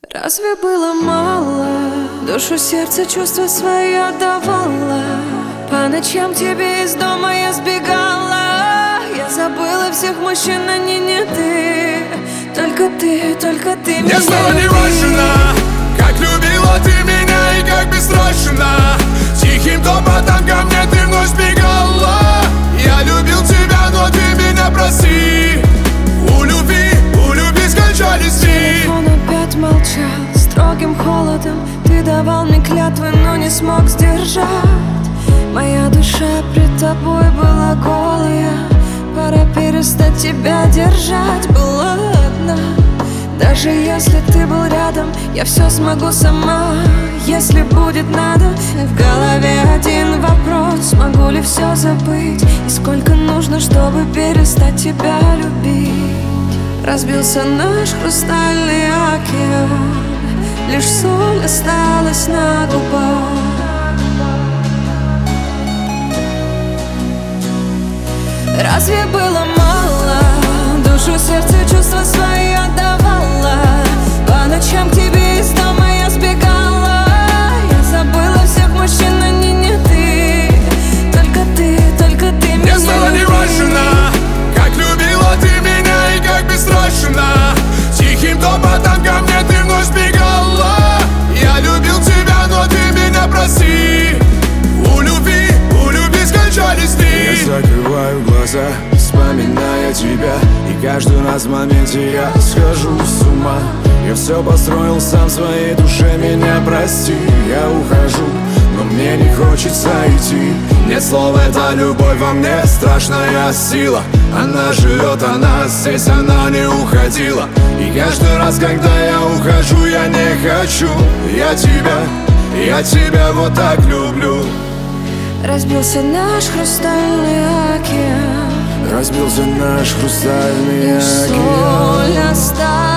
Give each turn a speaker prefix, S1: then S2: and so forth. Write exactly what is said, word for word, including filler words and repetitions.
S1: Разве было мало? Душу, сердце, чувства свои отдавала. По ночам к тебе из дома я сбегала. Я забыла всех мужчин, они не ты. Только ты, только ты меня.
S2: Мне стало не важно, как любила ты меня и как бессрочно. Тихим топотом ко мне ты вновь сбегала. Я любил тебя, но ты меня прости. У любви, у любви скончались дни.
S1: Он опять молчал, строгим холодом. Ты давал мне клятвы, но не смог сдержать. Моя душа пред тобой была голая. Пора перестать тебя держать. Была одна. Даже если ты был рядом, я все смогу сама. Если будет надо. В голове один вопрос: смогу ли все забыть? И сколько нужно, чтобы перестать тебя любить? Разбился наш хрустальный океан. Лишь соль осталась на губах. Разве было мало? Душу, сердце, чувства свои отдавала. По ночам к тебе из дома я сбегала. Я забыла всех мужчин, они не ты. Только ты, только ты меня.
S2: Мне стало не важно, как любила ты меня и как бессрочно. Тихим топотом ко мне ты вновь сбегала. Я любил тебя, но ты меня прости. У любви, у любви скончались дни.
S3: Я закрываю глаза, вспоминая тебя. И каждый раз в моменте я схожу с ума. Я все построил сам в своей душе, меня прости. Я ухожу, но мне не хочется идти. Нет слов, это любовь во мне, страшная сила. Она живет, она здесь, она не уходила. И каждый раз, когда я ухожу, я не хочу. Я тебя, я тебя вот так люблю.
S1: Разбился наш хрустальный океан.
S3: Разбился наш хрустальный
S1: Лишь соль
S3: океан.
S1: осталась.